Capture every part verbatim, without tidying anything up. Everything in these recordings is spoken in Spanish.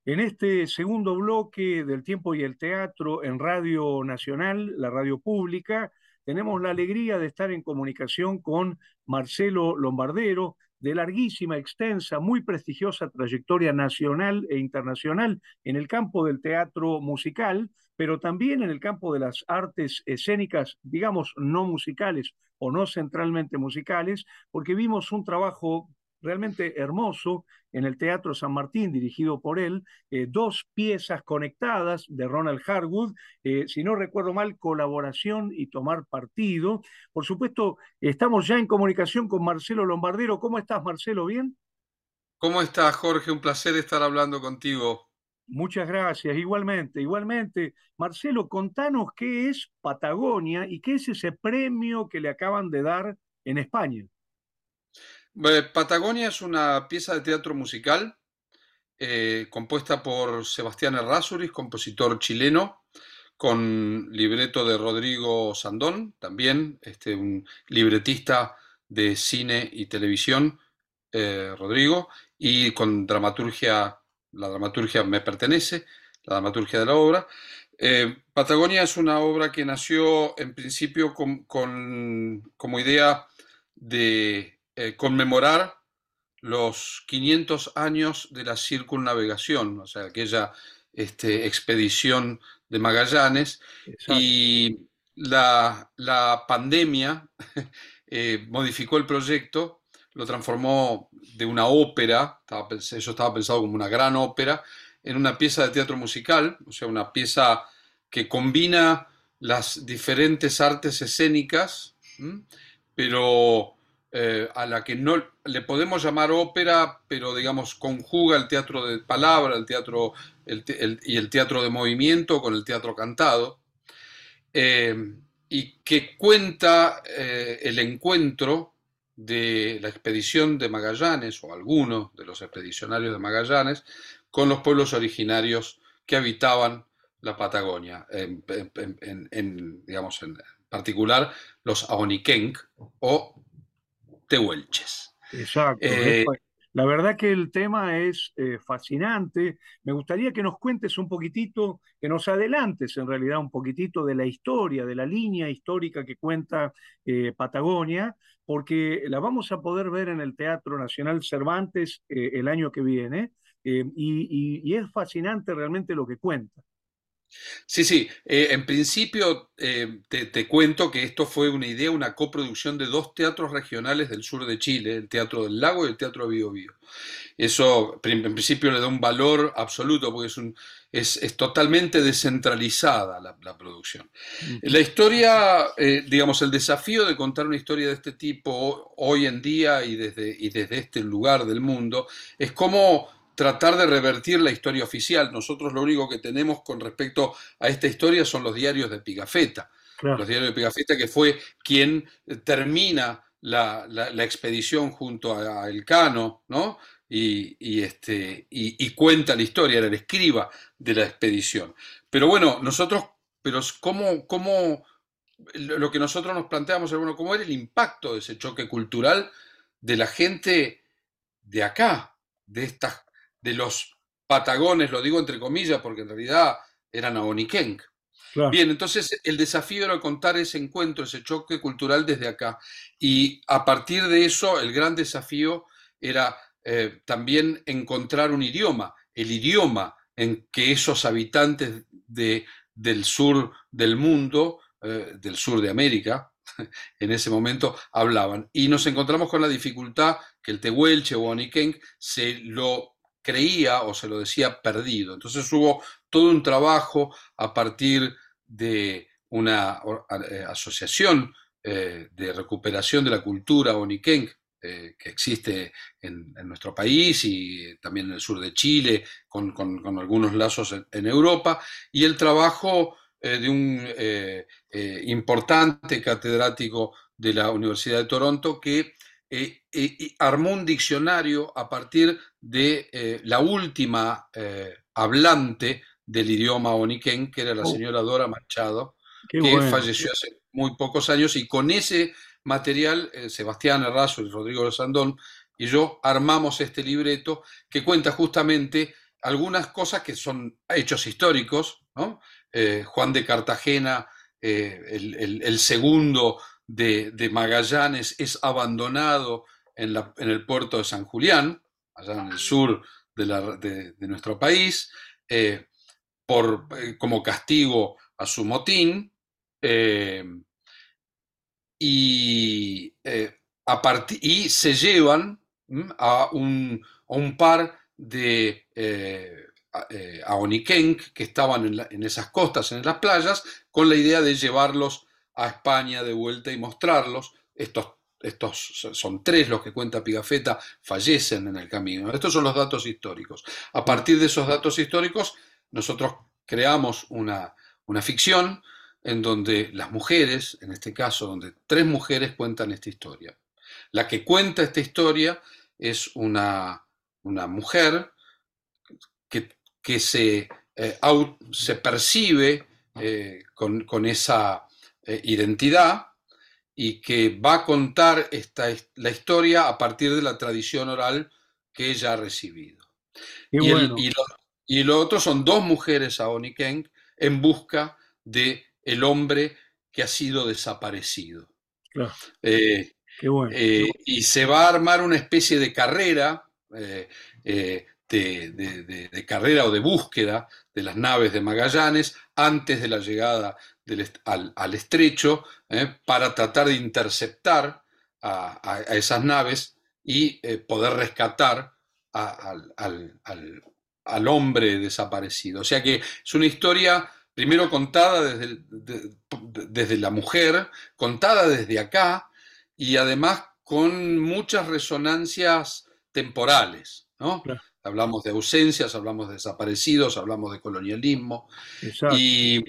En este segundo bloque del Tiempo y el Teatro en Radio Nacional, la radio pública, tenemos la alegría de estar en comunicación con Marcelo Lombardero, de larguísima, extensa, muy prestigiosa trayectoria nacional e internacional en el campo del teatro musical, pero también en el campo de las artes escénicas, digamos, no musicales o no centralmente musicales, porque vimos un trabajo realmente hermoso en el Teatro San Martín, dirigido por él, eh, dos piezas conectadas de Ronald Harwood, eh, si no recuerdo mal, Colaboración y Tomar Partido. Por supuesto, estamos ya en comunicación con Marcelo Lombardero. ¿Cómo estás, Marcelo? ¿Bien? ¿Cómo estás, Jorge? Un placer estar hablando contigo. Muchas gracias. Igualmente, igualmente. Marcelo, contanos qué es Patagonia y qué es ese premio que le acaban de dar en España. Eh, Patagonia es una pieza de teatro musical eh, compuesta por Sebastián Errázuriz, compositor chileno, con libreto de Rodrigo Sandón, también este, un libretista de cine y televisión, eh, Rodrigo, y con dramaturgia, la dramaturgia me pertenece, la dramaturgia de la obra. Eh, Patagonia es una obra que nació en principio con, con- como idea de eh, conmemorar los quinientos años de la circunnavegación, o sea, aquella este, expedición de Magallanes, Exacto. y la, la pandemia eh, modificó el proyecto, lo transformó de una ópera, estaba, eso estaba pensado como una gran ópera, en una pieza de teatro musical, o sea, una pieza que combina las diferentes artes escénicas, ¿m? pero eh, a la que no le podemos llamar ópera, pero digamos conjuga el teatro de palabra, el teatro el, el, y el teatro de movimiento con el teatro cantado, eh, y que cuenta eh, el encuentro de la expedición de Magallanes, o algunos de los expedicionarios de Magallanes, con los pueblos originarios que habitaban la Patagonia, en, en, en, en digamos, en particular los Ahoniquenc o Tehuelches. Exacto. Es Eh, fa- la verdad que el tema es eh, fascinante. Me gustaría que nos cuentes un poquitito, que nos adelantes en realidad un poquitito de la historia, de la línea histórica que cuenta eh, Patagonia, porque la vamos a poder ver en el Teatro Nacional Cervantes eh, el año que viene, eh, y, y- y es fascinante realmente lo que cuenta. Sí, sí. Eh, en principio eh, te, te cuento que esto fue una idea, una coproducción de dos teatros regionales del sur de Chile, el Teatro del Lago y el Teatro Bío Bío. Eso prim- en principio le da un valor absoluto porque es, un, es, es totalmente descentralizada la, la producción. La Ujú. historia, eh, digamos, el desafío de contar una historia de este tipo ho- hoy en día y desde, y desde este lugar del mundo es cómo tratar de revertir la historia oficial. Nosotros lo único que tenemos con respecto a esta historia son los diarios de Pigafetta. Los Claro. diarios de Pigafetta, que fue quien eh, termina la, la, la expedición junto a, a Elcano, ¿no? Y, y, este, y, y cuenta la historia, era el escriba de la expedición. Pero bueno, nosotros, pero ¿cómo, cómo lo que nosotros nos planteamos es, bueno, cómo era el impacto de ese choque cultural de la gente de acá, de estas, de los patagones, lo digo entre comillas, porque en realidad eran aboniquenc. Claro. Bien, entonces el desafío era contar ese encuentro, ese choque cultural desde acá. Y a partir de eso, el gran desafío era eh, también encontrar un idioma, el idioma en que esos habitantes de, del sur del mundo, eh, del sur de América, en ese momento hablaban. Y nos encontramos con la dificultad que el tehuelche o oniquenc se lo creía o se lo decía perdido. Entonces hubo todo un trabajo a partir de una eh, asociación eh, de recuperación de la cultura oniquenc eh, que existe en, en, nuestro país y también en el sur de Chile, con, con, con algunos lazos en, en, Europa, y el trabajo eh, de un eh, eh, importante catedrático de la Universidad de Toronto que eh, eh, armó un diccionario a partir de eh, la última eh, hablante del idioma oniquén, que era la Oh, señora Dora Machado, qué que bueno. falleció hace muy pocos años, y con ese material, eh, Sebastián Errazo y Rodrigo de Sandón y yo armamos este libreto que cuenta justamente algunas cosas que son hechos históricos, ¿no? Eh, Juan de Cartagena, eh, el, el, el, segundo de, de, Magallanes, es abandonado en, la, en, el puerto de San Julián, allá en el sur de, la, de, de nuestro país, eh, por, eh, como castigo a su motín, eh, y, eh, a part- y se llevan a un, a un par de eh, eh, aonikenk que estaban en, la, en, esas costas, en las playas, con la idea de llevarlos a España de vuelta y mostrarlos. Estos, estos son tres los que cuenta Pigafetta, fallecen en el camino. Estos son los datos históricos. A partir de esos datos históricos, nosotros creamos una, una ficción en donde las mujeres, en este caso, donde tres mujeres cuentan esta historia. La que cuenta esta historia es una, una mujer que, que se, eh, out, se percibe eh, con, con, esa eh, identidad y que va a contar esta, la historia a partir de la tradición oral que ella ha recibido. Qué Y, el, bueno. y, lo, y lo otro son dos mujeres aonikenk en busca de el hombre que ha sido desaparecido. Claro. Eh, Qué bueno. eh, y se va a armar una especie de carrera, eh, eh, de, de, de, de, carrera o de búsqueda de las naves de Magallanes antes de la llegada del, al, al, estrecho, eh, para tratar de interceptar a, a, a esas naves y eh, poder rescatar a, al, al, al, al hombre desaparecido. O sea que es una historia primero contada desde, de, desde la mujer, contada desde acá, y además con muchas resonancias temporales, ¿no? Claro. Hablamos de ausencias, hablamos de desaparecidos, hablamos de colonialismo, Exacto. y,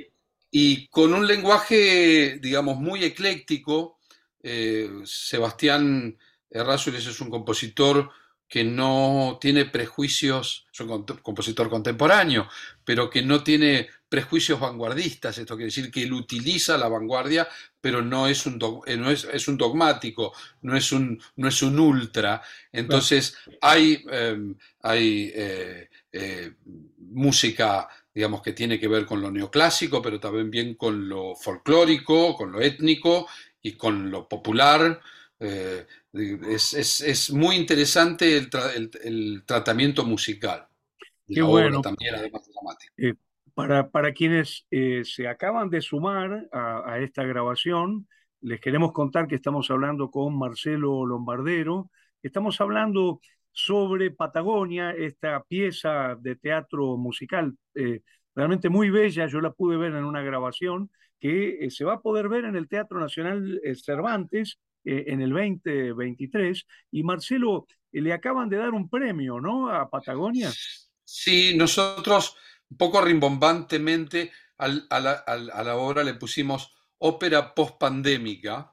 y con un lenguaje, digamos, muy ecléctico. eh, Sebastián Errázuriz es un compositor que no tiene prejuicios, es un compositor contemporáneo, pero que no tiene prejuicios vanguardistas. Esto quiere decir que él utiliza la vanguardia, pero no es un, no es, es un dogmático, no es un, no es un ultra. Entonces hay, eh, hay eh, eh, música, digamos, que tiene que ver con lo neoclásico, pero también bien con lo folclórico, con lo étnico y con lo popular. Eh, es, es, es, muy interesante el, tra el, el, tratamiento musical de Qué la obra, bueno. también además dramática. Eh, para, para quienes eh, se acaban de sumar a, a esta grabación, les queremos contar que estamos hablando con Marcelo Lombardero. Estamos hablando sobre Patagonia, esta pieza de teatro musical eh, realmente muy bella. Yo la pude ver en una grabación que eh, se va a poder ver en el Teatro Nacional eh, Cervantes eh, en el veinte veintitrés. Y Marcelo, eh, le acaban de dar un premio, ¿no? A Patagonia. Sí, nosotros un poco rimbombantemente al, a, la, a, la, obra le pusimos ópera post-pandémica.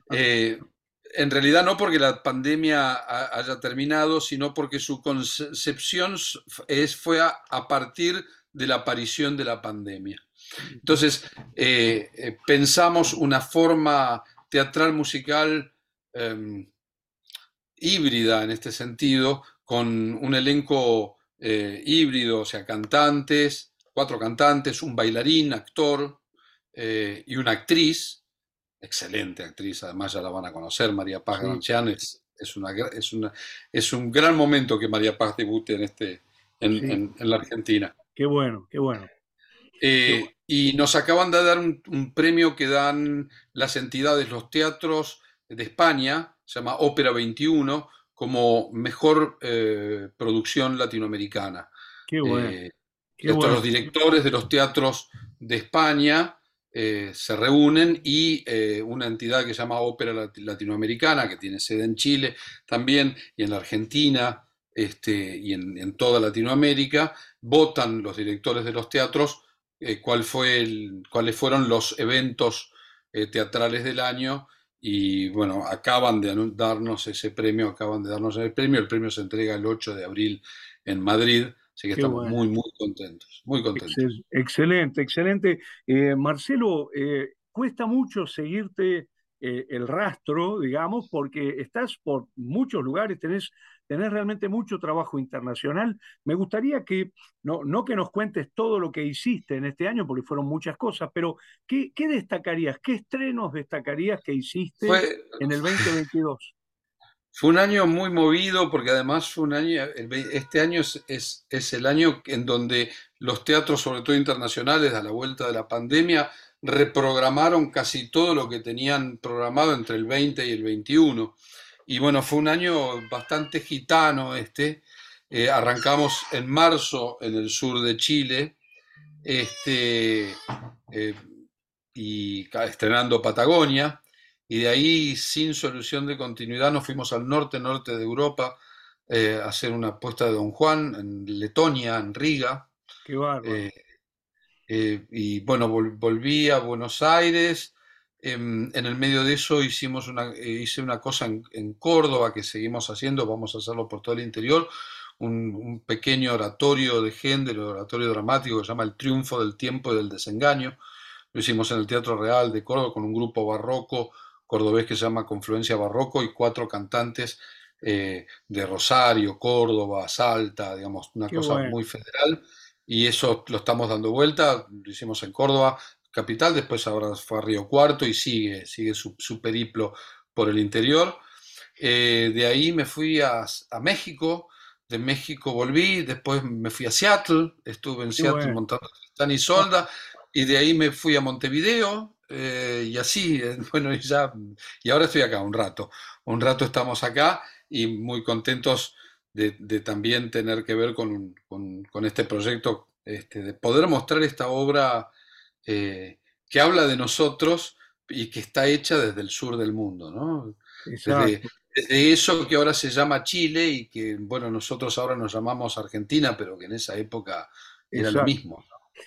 Eh, en realidad no porque la pandemia haya terminado, sino porque su concepción es, fue a, a partir de la aparición de la pandemia. Entonces, eh, eh, pensamos una forma teatral musical eh, híbrida en este sentido, con un elenco eh, híbrido, o sea, cantantes, cuatro cantantes, un bailarín, actor eh, y una actriz, excelente actriz, además ya la van a conocer, María Paz Sí. Grancián, es, es, una, es, una, es un gran momento que María Paz debute en, este, en, Sí, en, en la Argentina. qué bueno, qué bueno. Qué bueno. Eh, y nos acaban de dar un, un, premio que dan las entidades, los teatros de España, se llama Ópera veintiuno, como mejor eh, producción latinoamericana. Qué bueno, Eh, qué estos, los bueno. directores de los teatros de España eh, se reúnen y eh, una entidad que se llama Ópera Latinoamericana, que tiene sede en Chile también y en la Argentina este, y en, en toda Latinoamérica, votan los directores de los teatros eh, cuál fue el, cuáles fueron los eventos eh, teatrales del año. Y bueno, acaban de darnos ese premio, acaban de darnos el premio. El premio se entrega el ocho de abril en Madrid, así que Qué estamos bueno. muy, muy contentos, muy contentos. Excel- excelente, excelente. Eh, Marcelo, eh, cuesta mucho seguirte eh, el rastro, digamos, porque estás por muchos lugares, tenés, tenés realmente mucho trabajo internacional. Me gustaría que, no, no que nos cuentes todo lo que hiciste en este año, porque fueron muchas cosas, pero ¿qué, qué destacarías? ¿Qué estrenos destacarías que hiciste Fue, en el dos mil veintidós? Fue un año muy movido porque además fue un año, el ve- este año es, es, es el año en donde los teatros, sobre todo internacionales, a la vuelta de la pandemia, reprogramaron casi todo lo que tenían programado entre el veinte y el veintiuno. Y bueno, fue un año bastante gitano este. Eh, arrancamos en marzo en el sur de Chile, este, eh, y ca- estrenando Patagonia, y de ahí sin solución de continuidad nos fuimos al norte, norte de Europa, eh, a hacer una puesta de Don Juan en Letonia, en Riga, Qué bárbaro. eh, eh, y bueno, vol- volví a Buenos Aires. En, en el medio de eso hicimos una, eh, hice una cosa en, en Córdoba que seguimos haciendo, vamos a hacerlo por todo el interior, un, un pequeño oratorio de género, oratorio dramático que se llama El Triunfo del Tiempo y del Desengaño. Lo hicimos en el Teatro Real de Córdoba con un grupo barroco cordobés que se llama Confluencia Barroco y cuatro cantantes eh, de Rosario, Córdoba, Salta, digamos, una Qué cosa bueno. muy federal. Y eso lo estamos dando vuelta, lo hicimos en Córdoba, capital, después ahora fue a Río Cuarto y sigue, sigue su, su periplo por el interior. Eh, de ahí me fui a, a México, de México volví, después me fui a Seattle, estuve en Qué Seattle bueno. montando Tristán y Ah, Solda, y de ahí me fui a Montevideo, eh, y así, eh, bueno, y ya, y ahora estoy acá un rato, un rato estamos acá y muy contentos de, de también tener que ver con, con, con este proyecto, este, de poder mostrar esta obra eh, que habla de nosotros y que está hecha desde el sur del mundo, ¿no? Desde, exacto, desde eso que ahora se llama Chile y que, bueno, nosotros ahora nos llamamos Argentina, pero que en esa época era lo exacto. mismo.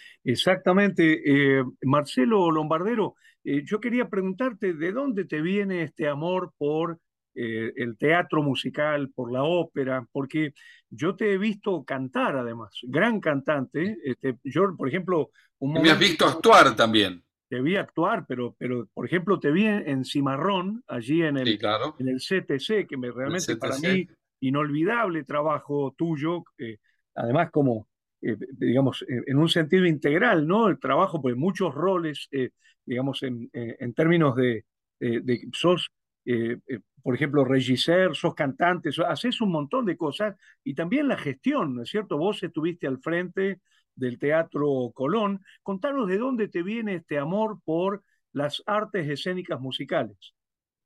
Exactamente. Eh, Marcelo Lombardero, eh, yo quería preguntarte de dónde te viene este amor por eh, el teatro musical, por la ópera, porque yo te he visto cantar además, gran cantante. Este, yo, por ejemplo, un Y me has momento visto actuar también. te vi actuar, pero, pero por ejemplo, te vi en, en Cimarrón, allí en Sí, el, claro, en el C T C, que me, el realmente para C T C. mí, inolvidable trabajo tuyo, eh, además como, eh, digamos, eh, en un sentido integral, ¿no? El trabajo, pues muchos roles, eh, digamos, en, eh, en términos de, de, de sos, eh, eh, por ejemplo, regisseur, sos cantante, sos- haces un montón de cosas, y también la gestión, ¿no es cierto? Vos estuviste al frente del Teatro Colón. Contanos de dónde te viene este amor por las artes escénicas musicales.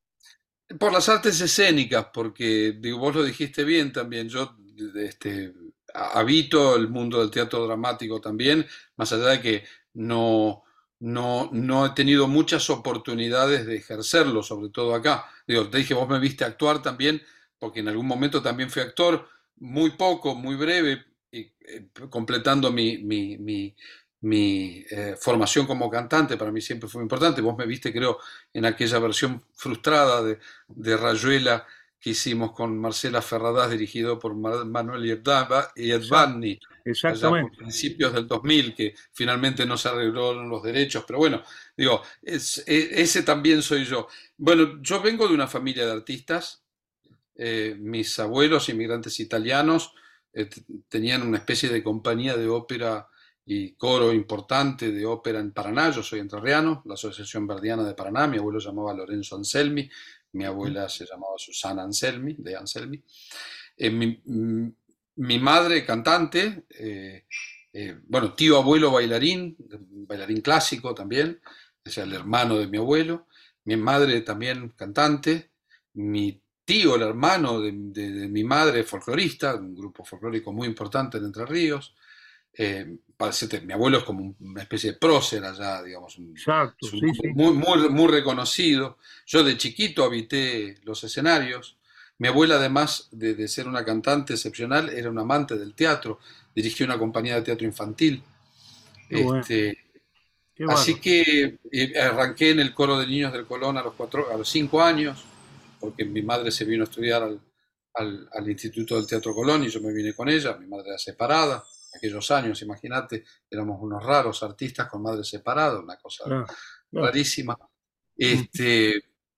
Por las artes escénicas, porque digo, vos lo dijiste bien también, yo este, a- habito el mundo del teatro dramático también, más allá de que no, no, no he tenido muchas oportunidades de ejercerlo, sobre todo acá. Digo, te dije, vos me viste actuar también, porque en algún momento también fui actor, muy poco, muy breve, y, eh, completando mi, mi, mi, mi eh, formación como cantante, para mí siempre fue muy importante. Vos me viste, creo, en aquella versión frustrada de de Rayuela que hicimos con Marcela Ferradas, dirigido por Manuel Exacto, Yedvani, allá por exactamente. principios del dos mil, que finalmente no se arreglaron los derechos, pero bueno, digo, es, e, ese también soy yo. Bueno, yo vengo de una familia de artistas, eh, mis abuelos inmigrantes italianos eh, tenían una especie de compañía de ópera y coro importante de ópera en Paraná. Yo soy entrerriano, la Asociación Verdiana de Paraná. Mi abuelo se llamaba Lorenzo Anselmi, mi abuela se llamaba Susana Anselmi, de Anselmi. Eh, mi, mm, mi, madre cantante, eh, eh, bueno, tío abuelo bailarín, bailarín clásico también, es el hermano de mi abuelo. Mi madre también cantante. Mi tío, el hermano de, de, de mi madre, folclorista, un grupo folclórico muy importante en Entre Ríos. Eh, parece, mi abuelo es como una especie de prócer allá, digamos, un, Exacto, es un sí, hombre sí. muy, muy, muy reconocido. Yo de chiquito habité los escenarios. Mi abuela, además de, de ser una cantante excepcional, era una amante del teatro, dirigió una compañía de teatro infantil. Qué bueno, Este, qué Así bárbaro. que eh, arranqué en el coro de niños del Colón a los, cuatro, a los cinco años, porque mi madre se vino a estudiar al, al, al Instituto del Teatro Colón y yo me vine con ella. Mi madre era separada, aquellos años, imagínate, éramos unos raros artistas con madre separada, una cosa Claro, claro. rarísima. Mm. Este,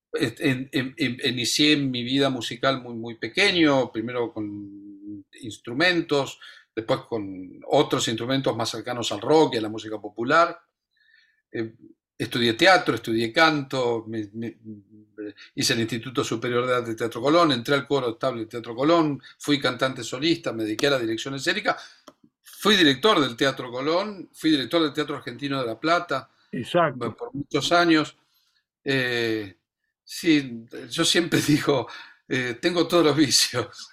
en- en- en- inicié mi vida musical muy, muy pequeño, primero con instrumentos, después con otros instrumentos más cercanos al rock y a la música popular. Eh, Estudié teatro, estudié canto, me- me- hice el Instituto Superior de Arte de Teatro Colón, entré al coro estable de Teatro Colón, fui cantante solista, me dediqué a la dirección escénica, fui director del Teatro Colón, fui director del Teatro Argentino de La Plata Exacto. bueno, por muchos años. Eh, sí, yo siempre digo, eh, tengo todos los vicios.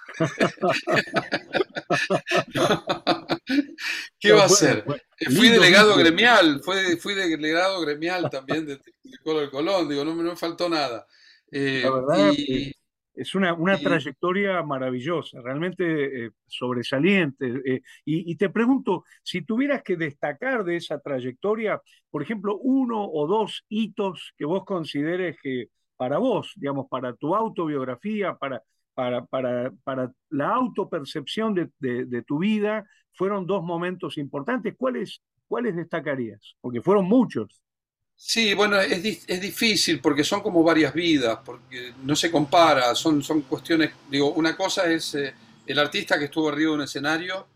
¿Qué va No, a bueno, hacer? pues, Eh, Fui lindos delegado vicios. gremial, fui, fui delegado gremial también de, de Colo del Colón, digo, no, me- no me faltó nada. La Eh, verdad, eh, y, es una, una y trayectoria maravillosa, realmente eh, sobresaliente. eh, y, y te pregunto, si tuvieras que destacar de esa trayectoria, por ejemplo, uno o dos hitos que vos consideres que para vos, digamos, para tu autobiografía, para, para, para, para la autopercepción de, de, de tu vida, fueron dos momentos importantes, ¿cuáles, cuáles destacarías? Porque fueron muchos. sí, bueno, es, di- es difícil porque son como varias vidas, porque no se compara, son, son cuestiones, digo, una cosa es eh, el artista que estuvo arriba de un escenario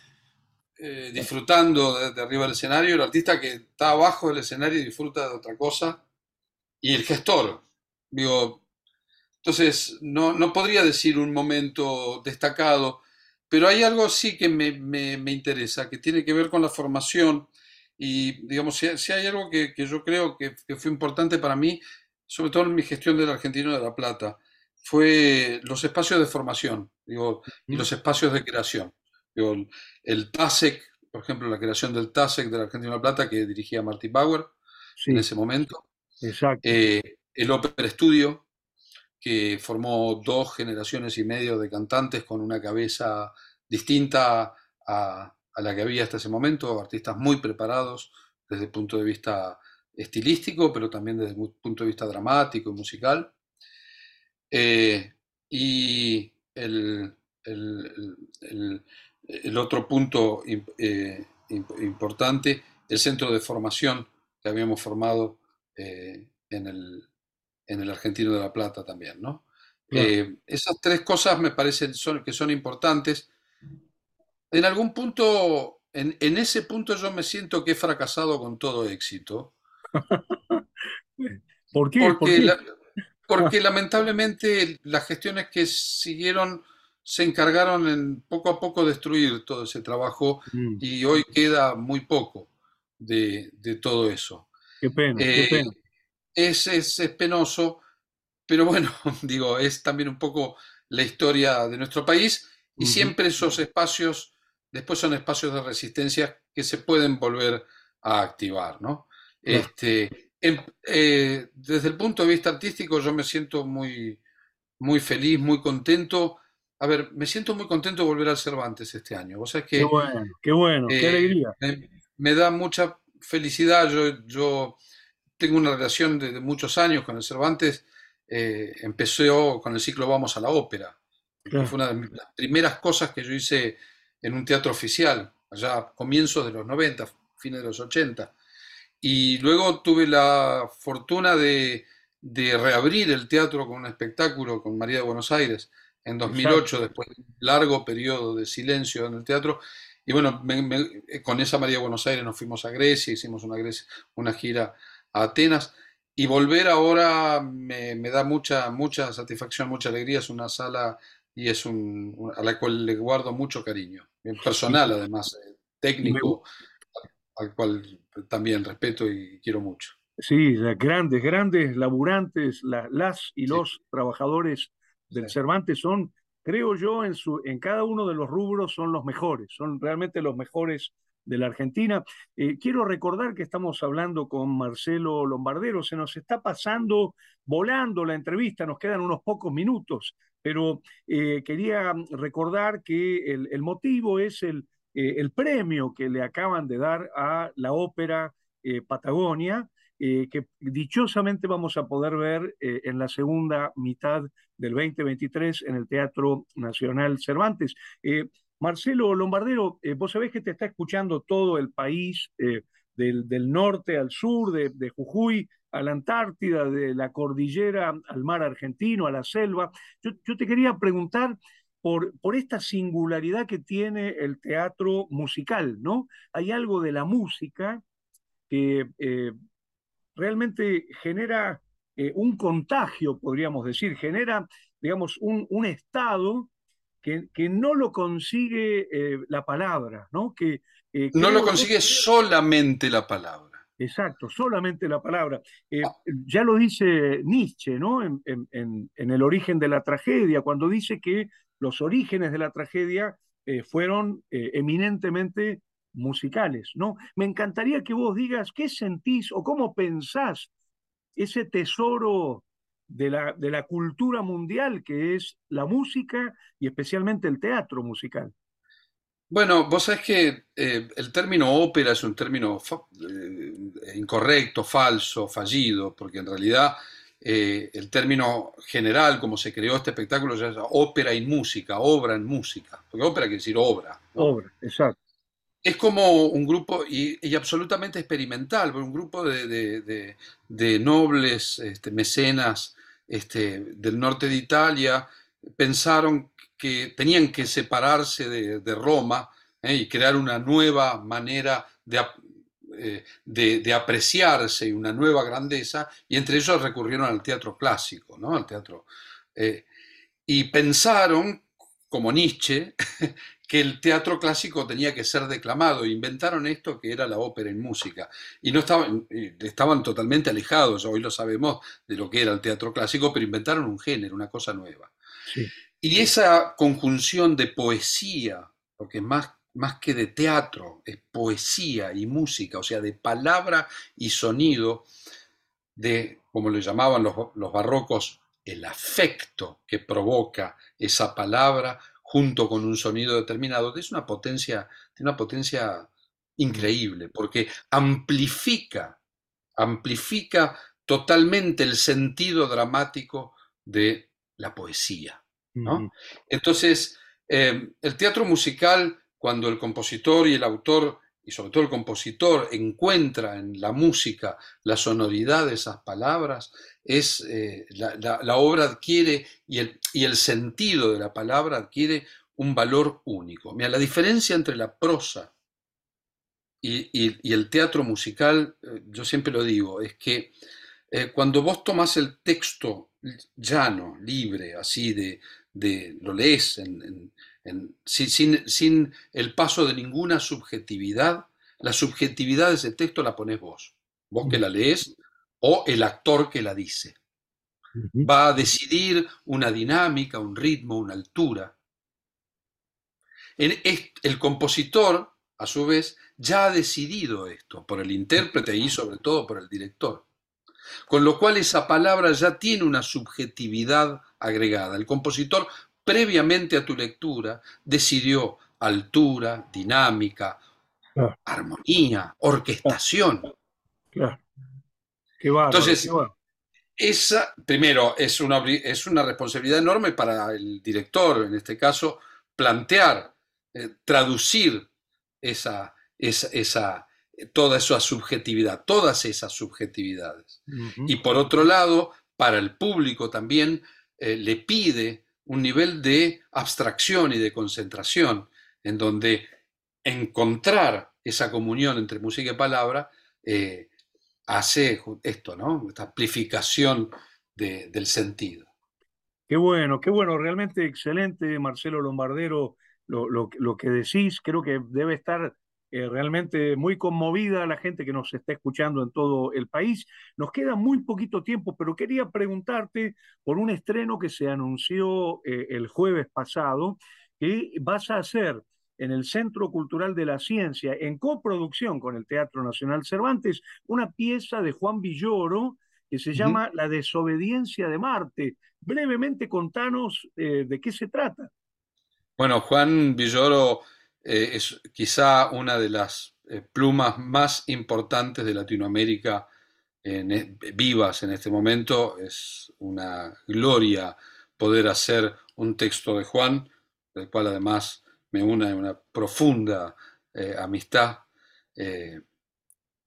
eh, disfrutando de, de arriba del escenario, el artista que está abajo del escenario y disfruta de otra cosa, y el gestor. Digo, entonces no, no podría decir un momento destacado, pero hay algo sí que me, me- me interesa, que tiene que ver con la formación, y digamos, si, si hay algo que, que yo creo que, que fue importante para mí, sobre todo en mi gestión del Argentino de La Plata, fue los espacios de formación, digo, y ¿Mm? los espacios de creación. Digo, el, el TASEC, por ejemplo, la creación del TASEC del Argentino de La Plata, que dirigía Marty Bauer en Sí, ese momento, exacto. eh, el Opera Studio, que formó dos generaciones y medio de cantantes con una cabeza distinta a, a la que había hasta ese momento, artistas muy preparados desde el punto de vista estilístico, pero también desde el punto de vista dramático y musical. Eh, y el, el- el- el otro punto im- eh, imp- importante, el centro de formación que habíamos formado eh, en el, en el Argentino de La Plata también, ¿no? Claro. Eh, esas tres cosas me parecen son- que son importantes. En algún punto, en, en ese punto yo me siento que he fracasado con todo éxito, ¿Por qué? ¿Por porque, qué? la- porque lamentablemente las gestiones que siguieron se encargaron en poco a poco destruir todo ese trabajo Mm, y hoy queda muy poco de, de todo eso. qué pena, qué Eh, pena. es, es, es penoso. Pero bueno, digo, es también un poco la historia de nuestro país y Ujú, siempre esos espacios, después son espacios de resistencia que se pueden volver a activar, ¿no? claro. Este, en- eh, desde el punto de vista artístico yo me siento muy, muy feliz, muy contento. A ver, me siento muy contento de volver al Cervantes este año. Vos sabés Qué que bueno, qué bueno, qué eh, alegría. me, me da mucha felicidad. Yo, yo tengo una relación de, de muchos años con el Cervantes. Eh, empezó con el ciclo Vamos a la Ópera, que Claro, fue una de mis- las primeras cosas que yo hice en un teatro oficial, allá a comienzos de los noventa, fines de los ochenta. Y luego tuve la fortuna de, de reabrir el teatro con un espectáculo con María de Buenos Aires en exacto. dos mil ocho, después de un largo periodo de silencio en el teatro. Y bueno, me- me- con esa María de Buenos Aires nos fuimos a Grecia, hicimos una, Grecia- una gira a Atenas. Y volver ahora me, me da mucha, mucha satisfacción, mucha alegría. Es una sala y es un, un- a la cual le guardo mucho cariño, bien Y, personal además, eh, y me, gu- técnico, al cual también respeto y quiero mucho. sí, las grandes, grandes laburantes, la- las y Sí, los trabajadores del sí, Cervantes son, creo yo, en su, en cada uno de los rubros son los mejores, son realmente los mejores de la Argentina. Eh, quiero recordar que estamos hablando con Marcelo Lombardero, se nos está pasando volando la entrevista, nos quedan unos pocos minutos, pero eh, quería recordar que el, el motivo es el, eh, el premio que le acaban de dar a la ópera eh, Patagonia, eh, que dichosamente vamos a poder ver eh, en la segunda mitad del dos mil veintitrés en el Teatro Nacional Cervantes. Eh, Marcelo Lombardero, eh, vos sabés que te está escuchando todo el país, eh, del, del norte al sur, de, de Jujuy a la Antártida, de la cordillera al mar argentino, a la selva. Yo, yo te quería preguntar por, por esta singularidad que tiene el teatro musical, ¿no? Hay algo de la música que eh, realmente genera eh, un contagio, podríamos decir, genera, digamos, un, un estado que, que, no lo consigue eh, la palabra, ¿no? Que eh, No lo creo yo. consigue solamente la palabra. Exacto, solamente la palabra. Eh, ya lo dice Nietzsche, ¿no? En, en, en, en El origen de la tragedia, cuando dice que los orígenes de la tragedia eh, fueron eh, eminentemente musicales, ¿no? Me encantaría que vos digas qué sentís o cómo pensás ese tesoro de la, de la cultura mundial que es la música y especialmente el teatro musical. Bueno, vos sabés que eh, el término ópera es un término fa- eh, incorrecto, falso, fallido, porque en realidad eh, el término general, como se creó este espectáculo, ya es ópera y música, obra en música, porque ópera quiere decir obra, ¿no? Obra, exacto. Es como un grupo, y, y absolutamente experimental, un grupo de, de- de- de nobles este, mecenas este, del norte de Italia pensaron que tenían que separarse de, de Roma, ¿eh? Y crear una nueva manera de, ap- eh, de- de apreciarse y una nueva grandeza, y entre ellos recurrieron al teatro clásico, ¿no? Al teatro. eh, y pensaron, como Nietzsche, que el teatro clásico tenía que ser declamado. Inventaron esto que era la ópera en música. Y no estaban, estaban totalmente alejados, hoy lo sabemos, de lo que era el teatro clásico, pero inventaron un género, una cosa nueva. Sí. Y esa conjunción de poesía, porque más, más que de teatro, es poesía y música, o sea, de palabra y sonido, de, como le llamaban los, los barrocos, el afecto que provoca esa palabra junto con un sonido determinado, es una potencia, tiene una potencia Mm, increíble, porque amplifica, amplifica totalmente el sentido dramático de la poesía, mm, ¿no? Entonces, eh, el teatro musical, cuando el compositor y el autor, y sobre todo el compositor, encuentra en la música la sonoridad de esas palabras, es, eh, la, la, la, obra adquiere, y el, y el sentido de la palabra adquiere un valor único. Mira, la diferencia entre la prosa y, y, y el teatro musical, eh, yo siempre lo digo, es que eh, cuando vos tomás el texto llano, libre, así de, de lo lees en, en, en, sin, sin, sin el paso de ninguna subjetividad, la subjetividad de ese texto la ponés vos, vos que mm, la lees o el actor que la dice. mm, Va a decidir una dinámica, un ritmo, una altura. En el compositor, a su vez, ya ha decidido esto por el intérprete y sobre todo por el director. Con lo cual esa palabra ya tiene una subjetividad agregada. El compositor, previamente a tu lectura, decidió altura, dinámica, claro, armonía, claro, orquestación. claro. Qué bárbaro, qué Entonces, bárbaro. esa, primero, es una, es una responsabilidad enorme para el director, en este caso, plantear, eh, traducir esa, esa, esa, toda esa subjetividad, todas esas subjetividades. Ujú. Y por otro lado, para el público también eh, le pide un nivel de abstracción y de concentración, en donde encontrar esa comunión entre música y palabra eh, hace esto, ¿no? Esta amplificación de, del sentido. Qué bueno, qué bueno, realmente excelente, Marcelo Lombardero, lo, lo, lo que decís. Creo que debe estar eh, realmente muy conmovida la gente que nos está escuchando en todo el país. Nos queda muy poquito tiempo, pero quería preguntarte por un estreno que se anunció eh, el jueves pasado, que vas a hacer en el Centro Cultural de la Ciencia, en coproducción con el Teatro Nacional Cervantes, una pieza de Juan Villoro que se Uh -huh. llama La desobediencia de Marte. Brevemente contanos eh, de qué se trata. Bueno, Juan Villoro eh, es quizá una de las eh, plumas más importantes de Latinoamérica en, vivas en este momento. Es una gloria poder hacer un texto de Juan, del cual además me une una profunda eh, amistad. Eh,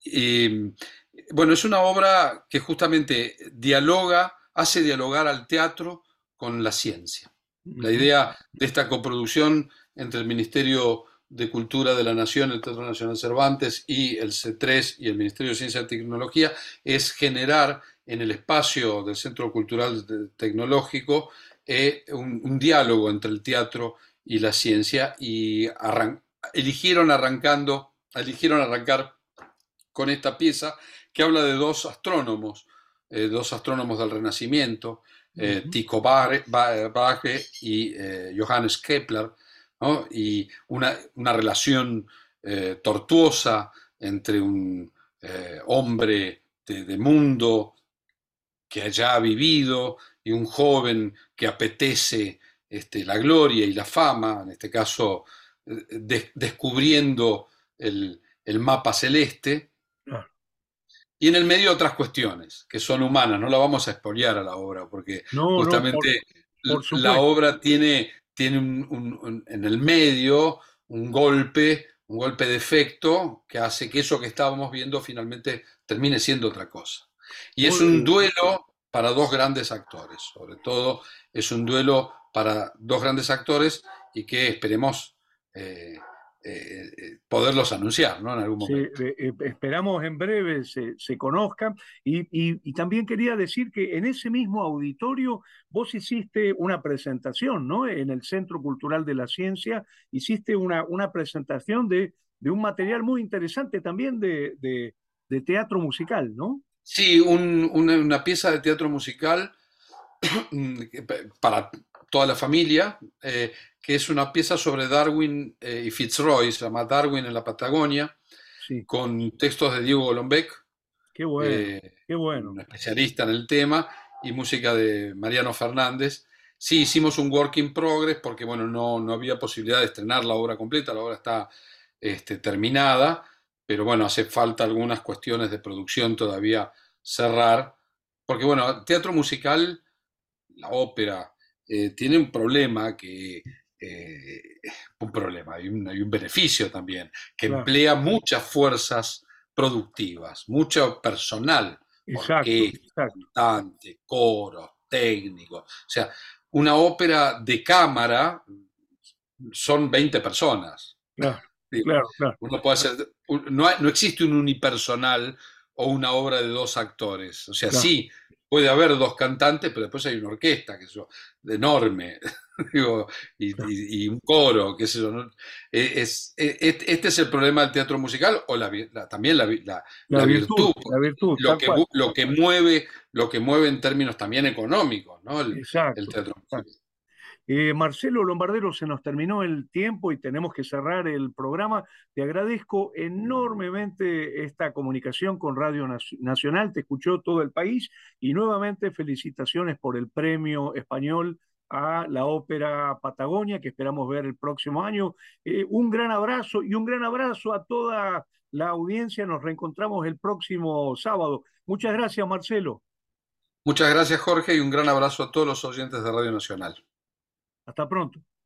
Y, bueno, es una obra que justamente dialoga, hace dialogar al teatro con la ciencia. La Ujú. idea de esta coproducción entre el Ministerio de Cultura de la Nación, el Teatro Nacional Cervantes y el C tres y el Ministerio de Ciencia y Tecnología es generar en el espacio del Centro Cultural Tecnológico eh, un, un, diálogo entre el teatro y la ciencia y arran eligieron arrancando, eligieron arrancar con esta pieza que habla de dos astrónomos, eh, dos astrónomos del Renacimiento, eh, Ujú. Tycho Brahe y eh, Johannes Kepler, ¿no? Y una, una relación eh, tortuosa entre un eh, hombre de, de mundo que haya vivido y un joven que apetece este, la gloria y la fama, en este caso eh, de, descubriendo el, el mapa celeste, Claro. y en el medio otras cuestiones que son humanas. No la vamos a expoliar a la obra, porque No, no, por, justamente por la supuesto. obra tiene, tiene un, un, un, en el medio un golpe, un golpe de efecto que hace que eso que estábamos viendo finalmente termine siendo otra cosa. Y es un Muy, duelo para dos grandes actores, sobre todo es un duelo para dos grandes actores y que esperemos eh, eh, poderlos anunciar, ¿no? En algún sí, momento. eh, eh, esperamos en breve se, se conozcan. Y, y- y también quería decir que en ese mismo auditorio vos hiciste una presentación, ¿no? En el Centro Cultural de la Ciencia, hiciste una, una presentación de, de un material muy interesante también de, de, de teatro musical, ¿no? Sí, un- una, una pieza de teatro musical para toda la familia, eh, que es una pieza sobre Darwin eh, y Fitzroy, se llama Darwin en la Patagonia, Sí, con textos de Diego Golombek, qué bueno, eh, qué bueno. un especialista en el tema, y música de Mariano Fernández. Sí, hicimos un work in progress porque bueno, no, no había posibilidad de estrenar la obra completa, la obra está este, terminada, pero bueno, hace falta algunas cuestiones de producción todavía cerrar, porque bueno, teatro musical, la ópera, eh, tiene un problema que, eh, un problema, hay un, hay un beneficio también, que Claro, emplea muchas fuerzas productivas, mucho personal, exacto, orquesta, exacto. cantante, coro, técnico. O sea, una ópera de cámara son veinte personas. Claro, Digo, claro, claro. uno puede hacer, no, hay- no existe un unipersonal o una obra de dos actores. O sea, Claro. sí, puede haber dos cantantes, pero después hay una orquesta, que es enorme, digo, y, Claro. y- y un coro, qué sé yo, ¿no? Eh, Es, eh, este este es el problema del teatro musical, o la vi- la- también la, vi- la- La la virtud, virtud, la porque virtud, lo tal que, cual. bu- lo que mueve, lo que mueve en términos también económicos, ¿no? El, el Exacto. teatro musical. Eh, Marcelo Lombardero, se nos terminó el tiempo y tenemos que cerrar el programa. Te agradezco enormemente esta comunicación con Radio Nac- Nacional, te escuchó todo el país y nuevamente felicitaciones por el premio español a la ópera Patagonia que esperamos ver el próximo año. Eh, un gran abrazo y un gran abrazo a toda la audiencia. Nos reencontramos el próximo sábado. Muchas gracias, Marcelo. Muchas gracias, Jorge, y un gran abrazo a todos los oyentes de Radio Nacional. Hasta pronto.